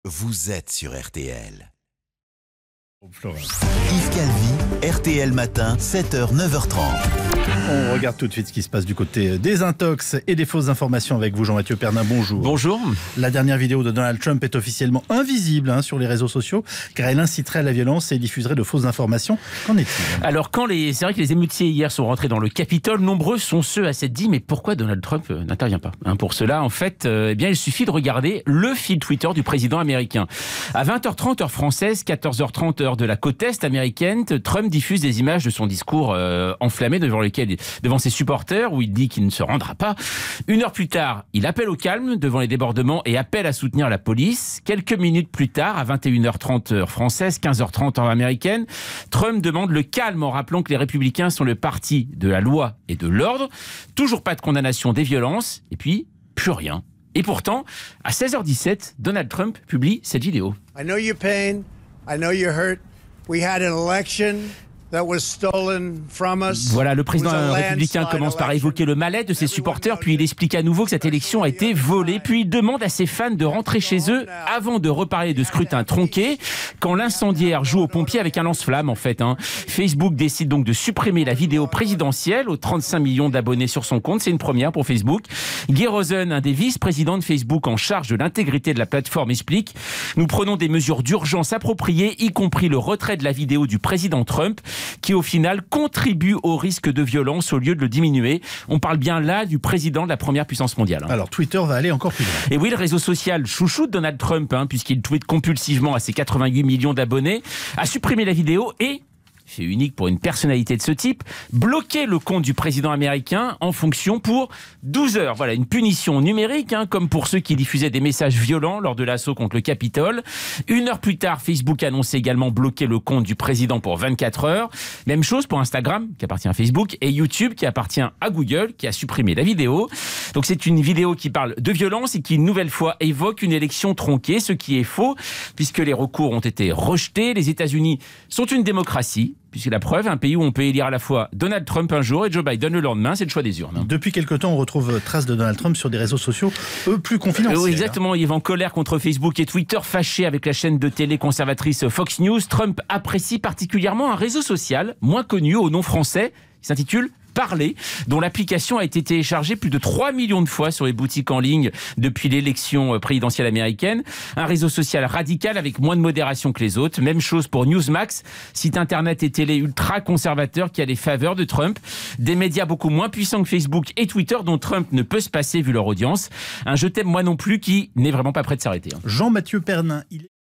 vous êtes sur RTL. Yves Calvi, RTL Matin, 7h, 9h30. On regarde tout de suite ce qui se passe du côté des intox et des fausses informations avec vous, Jean-Mathieu Pernin. Bonjour. Bonjour. La dernière vidéo de Donald Trump est officiellement invisible sur les réseaux sociaux car elle inciterait à la violence et diffuserait de fausses informations. Qu'en est-il ? Alors, c'est vrai que les émeutiers hier sont rentrés dans le Capitole, nombreux sont ceux à s'être dit mais pourquoi Donald Trump n'intervient pas ? Pour cela, en fait, il suffit de regarder le fil Twitter du président américain. À 20h30 heure française, 14h30 heure de la côte est américaine, Trump diffuse des images de son discours enflammé devant ses supporters où il dit qu'il ne se rendra pas. Une heure plus tard, il appelle au calme devant les débordements et appelle à soutenir la police. Quelques minutes plus tard, à 21h30 heure française, 15h30 heure américaine, Trump demande le calme en rappelant que les républicains sont le parti de la loi et de l'ordre. Toujours pas de condamnation des violences et puis plus rien. Et pourtant, à 16h17, Donald Trump publie cette vidéo. I know your pain, I know you're hurt. We had an election that was stolen from us. Voilà, le président républicain commence par évoquer le mal-être de ses supporters, puis il explique à nouveau que cette élection a été volée, puis il demande à ses fans de rentrer chez eux avant de reparler de scrutin tronqué, quand l'incendiaire joue aux pompiers avec un lance-flamme en fait. Facebook décide donc de supprimer la vidéo présidentielle aux 35 millions d'abonnés sur son compte, c'est une première pour Facebook. Guy Rosen, un des vice-présidents de Facebook en charge de l'intégrité de la plateforme, explique « Nous prenons des mesures d'urgence appropriées, y compris le retrait de la vidéo du président Trump, qui au final contribue au risque de violence au lieu de le diminuer. » On parle bien là du président de la première puissance mondiale. Alors Twitter va aller encore plus loin. Et oui, le réseau social chouchou de Donald Trump, puisqu'il tweete compulsivement à ses 88 millions d'abonnés, a supprimé la vidéo et, fait unique pour une personnalité de ce type, bloquer le compte du président américain en fonction pour 12 heures. Voilà, une punition numérique, comme pour ceux qui diffusaient des messages violents lors de l'assaut contre le Capitole. Une heure plus tard, Facebook annonçait également bloquer le compte du président pour 24 heures. Même chose pour Instagram, qui appartient à Facebook, et YouTube, qui appartient à Google, qui a supprimé la vidéo. Donc c'est une vidéo qui parle de violence et qui, une nouvelle fois, évoque une élection tronquée, ce qui est faux, puisque les recours ont été rejetés. Les États-Unis sont une démocratie, puisque la preuve, un pays où on peut élire à la fois Donald Trump un jour et Joe Biden le lendemain, c'est le choix des urnes. Depuis quelque temps, on retrouve traces de Donald Trump sur des réseaux sociaux, eux, plus confidentiels. Oui, exactement. Il est en colère contre Facebook et Twitter, fâché avec la chaîne de télé conservatrice Fox News. Trump apprécie particulièrement un réseau social, moins connu, au nom français. Il s'intitule Parler, dont l'application a été téléchargée plus de 3 millions de fois sur les boutiques en ligne depuis l'élection présidentielle américaine. Un réseau social radical avec moins de modération que les autres. Même chose pour Newsmax, site internet et télé ultra conservateur qui a les faveurs de Trump. Des médias beaucoup moins puissants que Facebook et Twitter dont Trump ne peut se passer vu leur audience. Un je t'aime moi non plus qui n'est vraiment pas prêt de s'arrêter. Jean-Mathieu Pernin,